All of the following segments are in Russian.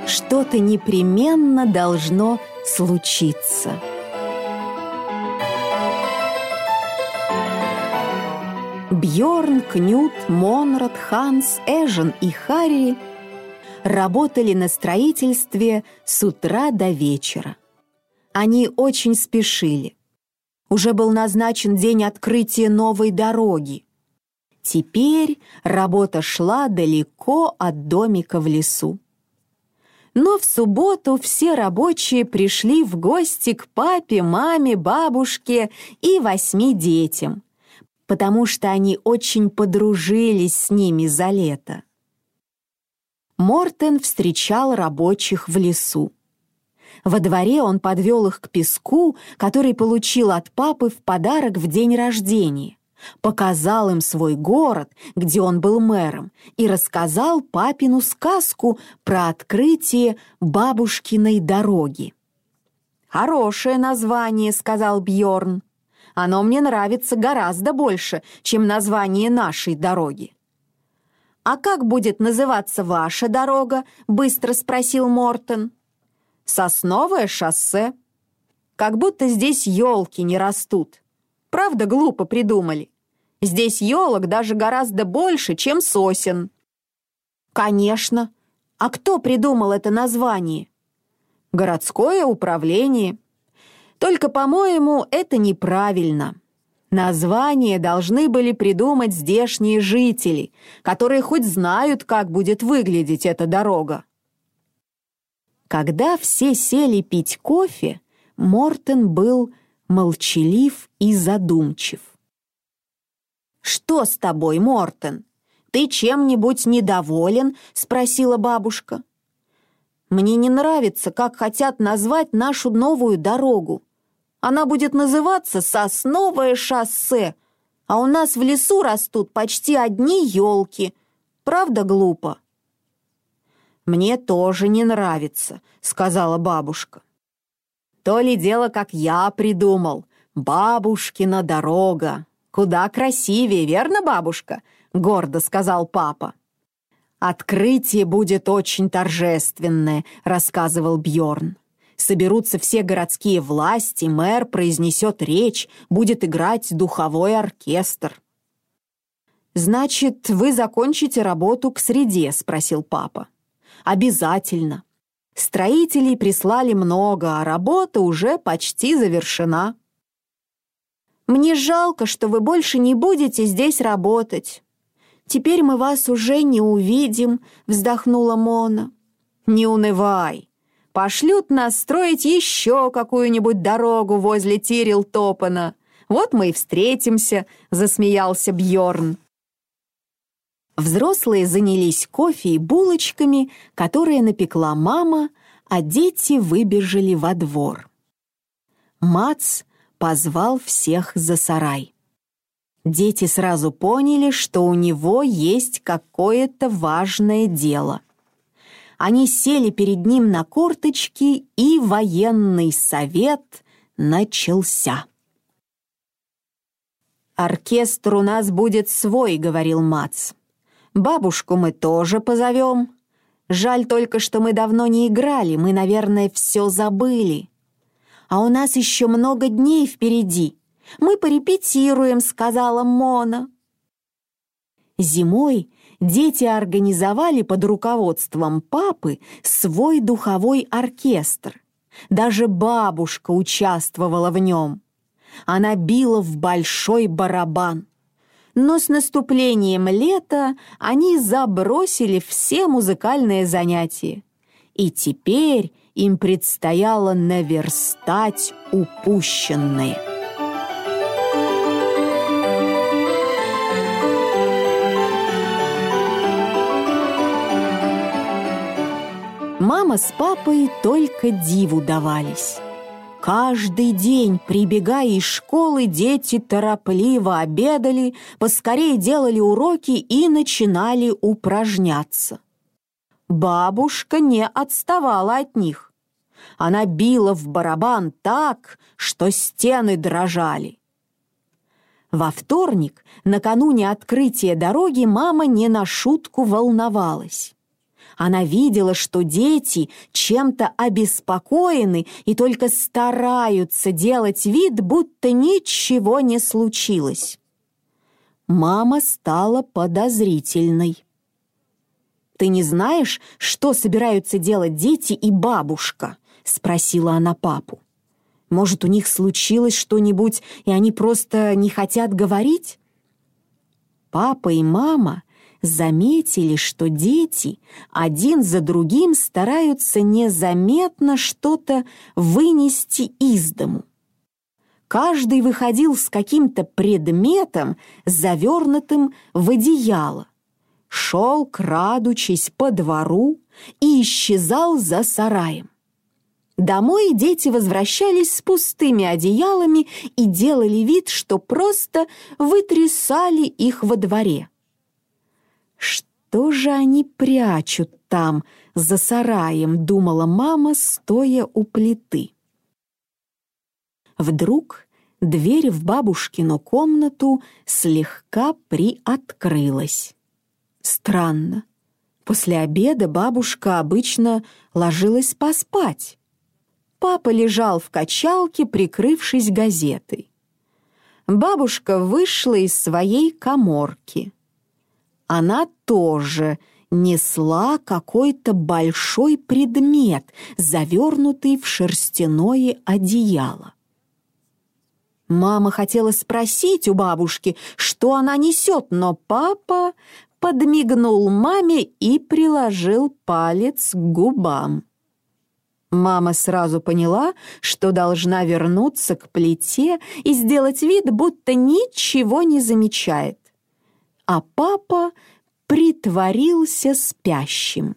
что-то непременно должно случиться. Бьорн, Кнут, Монрад, Ханс, Эжен и Харри работали на строительстве с утра до вечера. Они очень спешили. Уже был назначен день открытия новой дороги. Теперь работа шла далеко от домика в лесу. Но в субботу все рабочие пришли в гости к папе, маме, бабушке и 8 детям, потому что они очень подружились с ними за лето. Мортен встречал рабочих в лесу. Во дворе он подвел их к песку, который получил от папы в подарок в день рождения, показал им свой город, где он был мэром, и рассказал папину сказку про открытие бабушкиной дороги. «Хорошее название», — сказал Бьорн. «Оно мне нравится гораздо больше, чем название нашей дороги». «А как будет называться ваша дорога?» — быстро спросил Мортен. «Сосновое шоссе. Как будто здесь елки не растут. Правда, глупо придумали? Здесь елок даже гораздо больше, чем сосен». «Конечно. А кто придумал это название?» «Городское управление. Только, по-моему, это неправильно. Название должны были придумать здешние жители, которые хоть знают, как будет выглядеть эта дорога». Когда все сели пить кофе, Мортен был молчалив и задумчив. «Что с тобой, Мортен? Ты чем-нибудь недоволен?» — спросила бабушка. «Мне не нравится, как хотят назвать нашу новую дорогу. Она будет называться «Сосновое шоссе», а у нас в лесу растут почти одни елки. Правда, глупо?» «Мне тоже не нравится», — сказала бабушка. «То ли дело, как я придумал. Бабушкина дорога. Куда красивее, верно, бабушка?» — гордо сказал папа. «Открытие будет очень торжественное», — рассказывал Бьорн. «Соберутся все городские власти, мэр произнесет речь, будет играть духовой оркестр». «Значит, вы закончите работу к среде?» — спросил папа. «Обязательно. Строителей прислали много, а работа уже почти завершена». «Мне жалко, что вы больше не будете здесь работать. Теперь мы вас уже не увидим», — вздохнула Мона. «Не унывай. Пошлют нас строить еще какую-нибудь дорогу возле Тирил-Топана. Вот мы и встретимся», — засмеялся Бьорн. Взрослые занялись кофе и булочками, которые напекла мама, а дети выбежали во двор. Мац позвал всех за сарай. Дети сразу поняли, что у него есть какое-то важное дело. Они сели перед ним на корточки, и военный совет начался. «Оркестр у нас будет свой», — говорил Мац. «Бабушку мы тоже позовем. Жаль только, что мы давно не играли, мы, наверное, все забыли. А у нас еще много дней впереди. Мы порепетируем», — сказала Мона. Зимой дети организовали под руководством папы свой духовой оркестр. Даже бабушка участвовала в нем. Она била в большой барабан. Но с наступлением лета они забросили все музыкальные занятия. И теперь им предстояло наверстать упущенное. Мама с папой только диву давались. Каждый день, прибегая из школы, дети торопливо обедали, поскорее делали уроки и начинали упражняться. Бабушка не отставала от них. Она била в барабан так, что стены дрожали. Во вторник, накануне открытия дороги, мама не на шутку волновалась. Она видела, что дети чем-то обеспокоены и только стараются делать вид, будто ничего не случилось. Мама стала подозрительной. «Ты не знаешь, что собираются делать дети и бабушка?» — спросила она папу. «Может, у них случилось что-нибудь, и они просто не хотят говорить?» Папа и мама заметили, что дети один за другим стараются незаметно что-то вынести из дому. Каждый выходил с каким-то предметом, завернутым в одеяло, шел, крадучись по двору, и исчезал за сараем. Домой дети возвращались с пустыми одеялами и делали вид, что просто вытрясали их во дворе. «Что же они прячут там, за сараем?» — думала мама, стоя у плиты. Вдруг дверь в бабушкину комнату слегка приоткрылась. Странно. После обеда бабушка обычно ложилась поспать. Папа лежал в качалке, прикрывшись газетой. Бабушка вышла из своей каморки. Она тоже несла какой-то большой предмет, завернутый в шерстяное одеяло. Мама хотела спросить у бабушки, что она несет, но папа подмигнул маме и приложил палец к губам. Мама сразу поняла, что должна вернуться к плите и сделать вид, будто ничего не замечает. А папа притворился спящим.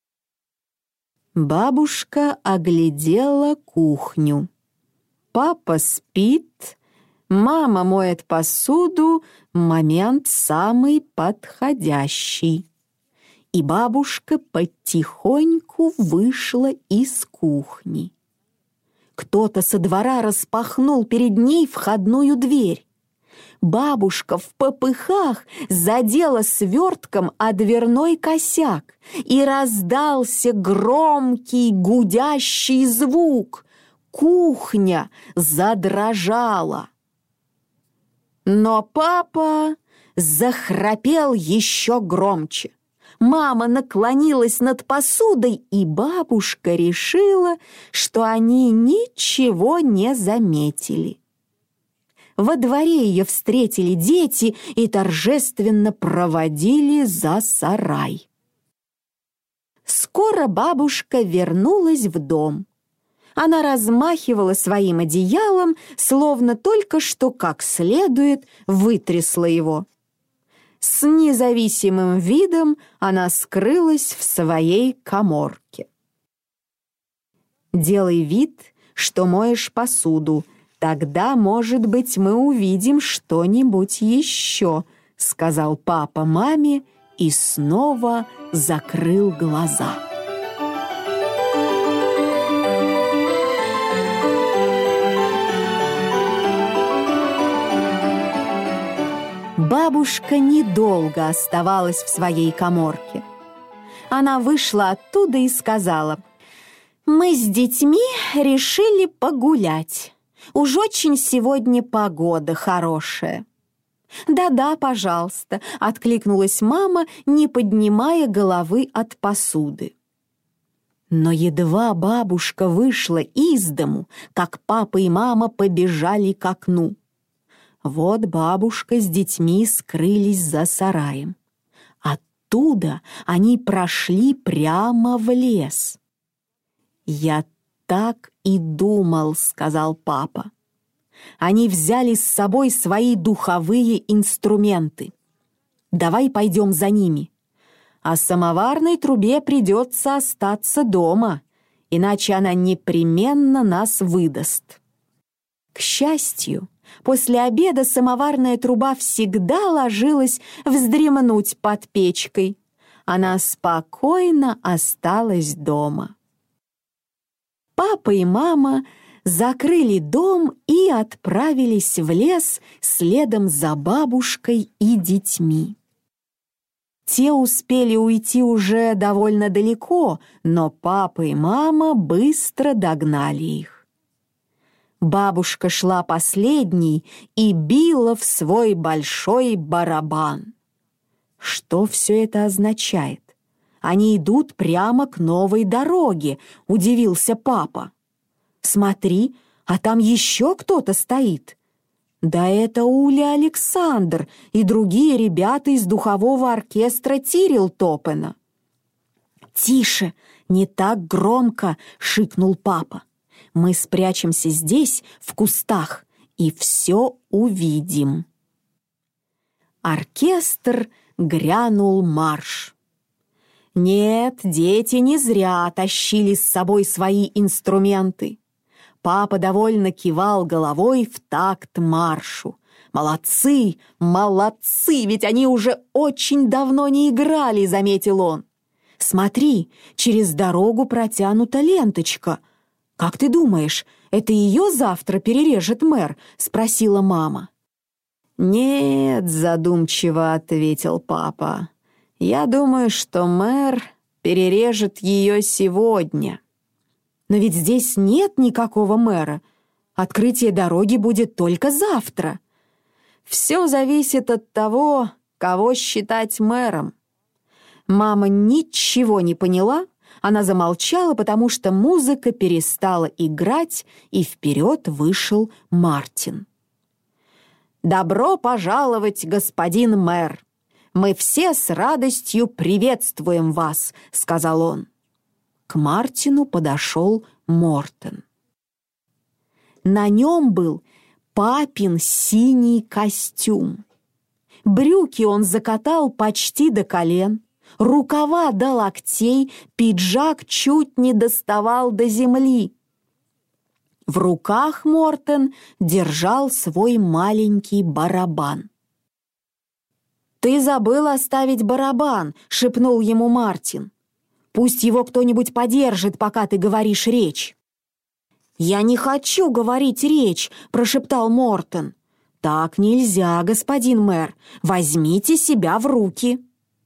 Бабушка оглядела кухню. Папа спит, мама моет посуду, момент самый подходящий. И бабушка потихоньку вышла из кухни. Кто-то со двора распахнул перед ней входную дверь. Бабушка в попыхах задела свертком о дверной косяк, и раздался громкий гудящий звук. Кухня задрожала. Но папа захрапел еще громче. Мама наклонилась над посудой, и бабушка решила, что они ничего не заметили. Во дворе ее встретили дети и торжественно проводили за сарай. Скоро бабушка вернулась в дом. Она размахивала своим одеялом, словно только что как следует вытрясла его. С независимым видом она скрылась в своей каморке. «Делай вид, что моешь посуду, тогда, может быть, мы увидим что-нибудь еще», — сказал папа маме и снова закрыл глаза. Бабушка недолго оставалась в своей каморке. Она вышла оттуда и сказала: «Мы с детьми решили погулять. Уж очень сегодня погода хорошая». «Да-да, пожалуйста», — откликнулась мама, не поднимая головы от посуды. Но едва бабушка вышла из дому, как папа и мама побежали к окну. Вот бабушка с детьми скрылись за сараем. Оттуда они прошли прямо в лес. «Я так и думал», — сказал папа. Они взяли с собой свои духовые инструменты. «Давай пойдем за ними. А самоварной трубе придется остаться дома, иначе она непременно нас выдаст». К счастью, после обеда самоварная труба всегда ложилась вздремнуть под печкой. Она спокойно осталась дома. Папа и мама закрыли дом и отправились в лес следом за бабушкой и детьми. Те успели уйти уже довольно далеко, но папа и мама быстро догнали их. Бабушка шла последней и била в свой большой барабан. Что все это означает? Они идут прямо к новой дороге, удивился папа. Смотри, а там еще кто-то стоит. Да это Уля Александр и другие ребята из духового оркестра Тирилтопена. «Тише, не так громко!» — шикнул папа. «Мы спрячемся здесь, в кустах, и все увидим». Оркестр грянул марш. Нет, дети не зря тащили с собой свои инструменты. Папа довольно кивал головой в такт маршу. «Молодцы, молодцы, ведь они уже очень давно не играли», — заметил он. «Смотри, через дорогу протянута ленточка. Как ты думаешь, это ее завтра перережет мэр?» — спросила мама. «Нет», — задумчиво ответил папа. «Я думаю, что мэр перережет ее сегодня». «Но ведь здесь нет никакого мэра. Открытие дороги будет только завтра. Все зависит от того, кого считать мэром». Мама ничего не поняла, она замолчала, потому что музыка перестала играть, и вперед вышел Мартин. «Добро пожаловать, господин мэр! Мы все с радостью приветствуем вас», — сказал он. К Мартину подошел Мортен. На нем был папин синий костюм. Брюки он закатал почти до колен, рукава до локтей, пиджак чуть не доставал до земли. В руках Мортен держал свой маленький барабан. «Ты забыл оставить барабан», — шепнул ему Мартин. «Пусть его кто-нибудь подержит, пока ты говоришь речь». «Я не хочу говорить речь», — прошептал Мортен. «Так нельзя, господин мэр. Возьмите себя в руки».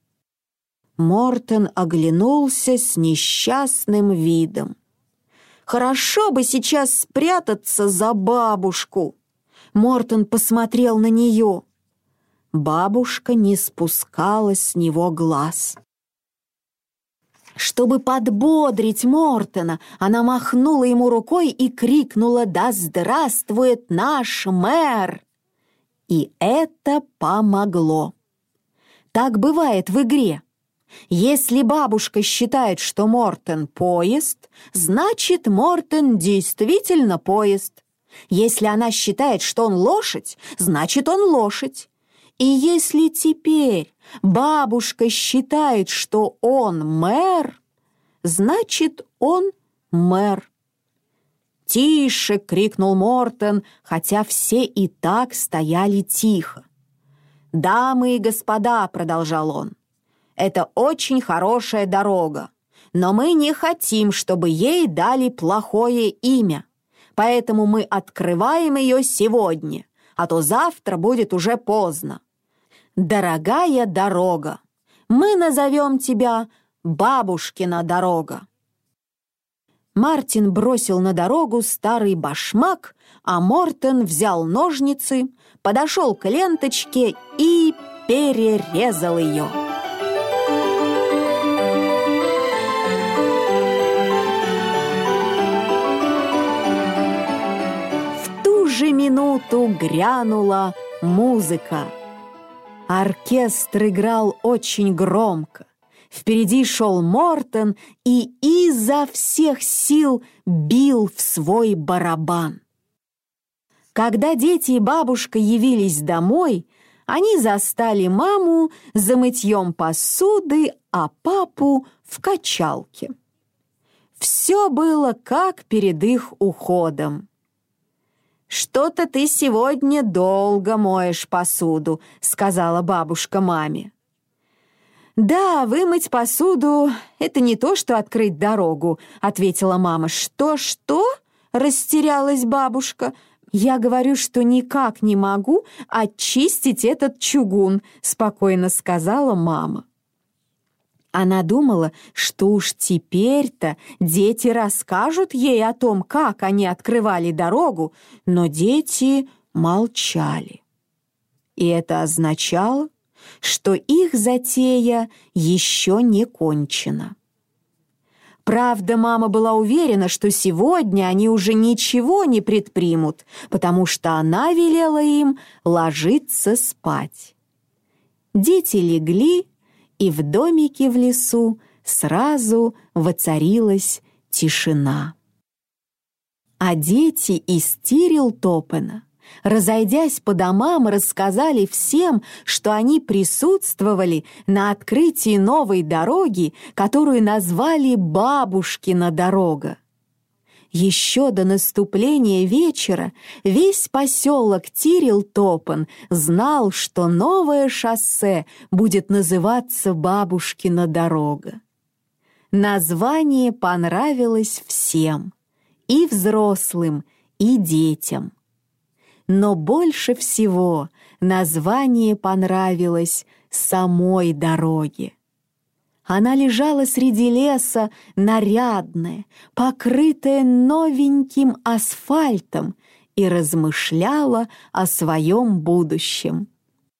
Мортен оглянулся с несчастным видом. «Хорошо бы сейчас спрятаться за бабушку». Мортен посмотрел на нее. Бабушка не спускала с него глаз. Чтобы подбодрить Мортена, она махнула ему рукой и крикнула: «Да здравствует наш мэр!» И это помогло. Так бывает в игре. Если бабушка считает, что Мортен поезд, значит, Мортен действительно поезд. Если она считает, что он лошадь, значит, он лошадь. И если теперь бабушка считает, что он мэр, значит, он мэр. «Тише!» — крикнул Мортен, хотя все и так стояли тихо. «Дамы и господа!» — продолжал он. «Это очень хорошая дорога, но мы не хотим, чтобы ей дали плохое имя, поэтому мы открываем ее сегодня, а то завтра будет уже поздно. Дорогая дорога, мы назовем тебя Бабушкина дорога». Мартин бросил на дорогу старый башмак, а Мортен взял ножницы, подошел к ленточке и перерезал ее. В ту же минуту грянула музыка. Оркестр играл очень громко. Впереди шел Мортен и изо всех сил бил в свой барабан. Когда дети и бабушка явились домой, они застали маму за мытьем посуды, а папу в качалке. Все было как перед их уходом. «Что-то ты сегодня долго моешь посуду», — сказала бабушка маме. «Да, вымыть посуду — это не то, что открыть дорогу», — ответила мама. «Что-что?» — растерялась бабушка. «Я говорю, что никак не могу очистить этот чугун», — спокойно сказала мама. Она думала, что уж теперь-то дети расскажут ей о том, как они открывали дорогу, но дети молчали. И это означало, что их затея еще не кончена. Правда, мама была уверена, что сегодня они уже ничего не предпримут, потому что она велела им ложиться спать. Дети легли, и в домике в лесу сразу воцарилась тишина. А дети из Тирилтопена, разойдясь по домам, рассказали всем, что они присутствовали на открытии новой дороги, которую назвали «Бабушкина дорога». Еще до наступления вечера весь поселок Тирилтопен знал, что новое шоссе будет называться «Бабушкина дорога». Название понравилось всем, и взрослым, и детям. Но больше всего название понравилось самой дороге. Она лежала среди леса, нарядная, покрытая новеньким асфальтом, и размышляла о своем будущем.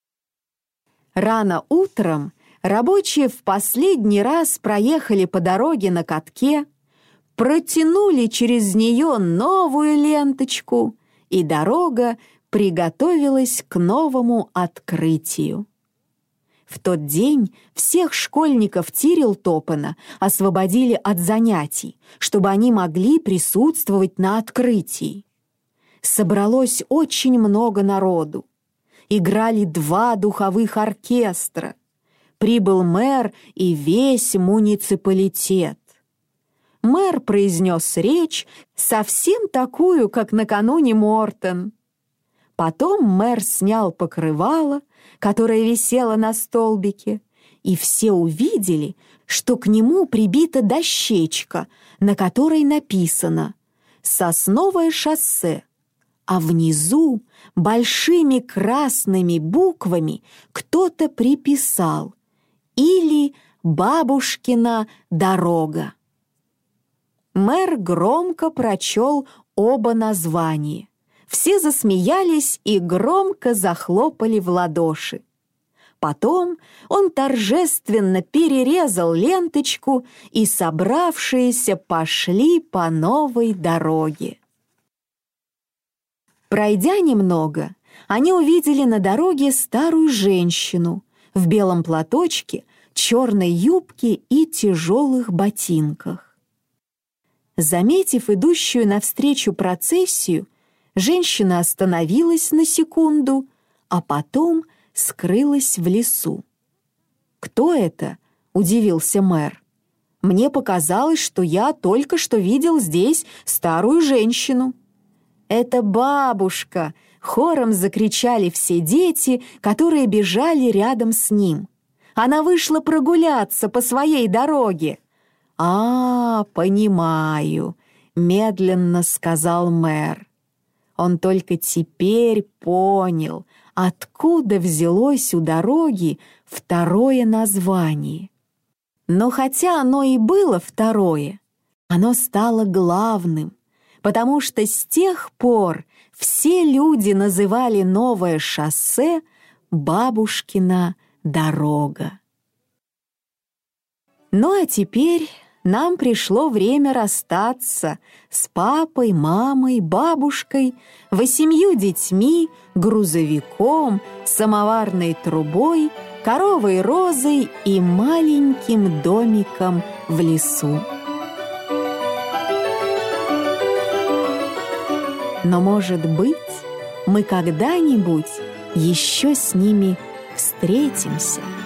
Рано утром рабочие в последний раз проехали по дороге на катке, протянули через нее новую ленточку, и дорога приготовилась к новому открытию. В тот день всех школьников Тирилтопена освободили от занятий, чтобы они могли присутствовать на открытии. Собралось очень много народу. Играли 2 духовых оркестра. Прибыл мэр и весь муниципалитет. Мэр произнес речь, совсем такую, как накануне Мортен. Потом мэр снял покрывало, которое висело на столбике, и все увидели, что к нему прибита дощечка, на которой написано «Сосновое шоссе», а внизу большими красными буквами кто-то приписал «Или Бабушкина дорога». Мэр громко прочел оба названия. Все засмеялись и громко захлопали в ладоши. Потом он торжественно перерезал ленточку, и собравшиеся пошли по новой дороге. Пройдя немного, они увидели на дороге старую женщину в белом платочке, черной юбке и тяжелых ботинках. Заметив идущую навстречу процессию, женщина остановилась на секунду, а потом скрылась в лесу. «Кто это?» — удивился мэр. «Мне показалось, что я только что видел здесь старую женщину». «Это бабушка!» — хором закричали все дети, которые бежали рядом с ним. «Она вышла прогуляться по своей дороге». Понимаю», — медленно сказал мэр. Он только теперь понял, откуда взялось у дороги второе название. Но хотя оно и было второе, оно стало главным, потому что с тех пор все люди называли новое шоссе «Бабушкина дорога». Ну а теперь нам пришло время расстаться с папой, мамой, бабушкой, 8 детьми, грузовиком, самоварной трубой, коровой Розой и маленьким домиком в лесу. Но, может быть, мы когда-нибудь еще с ними встретимся.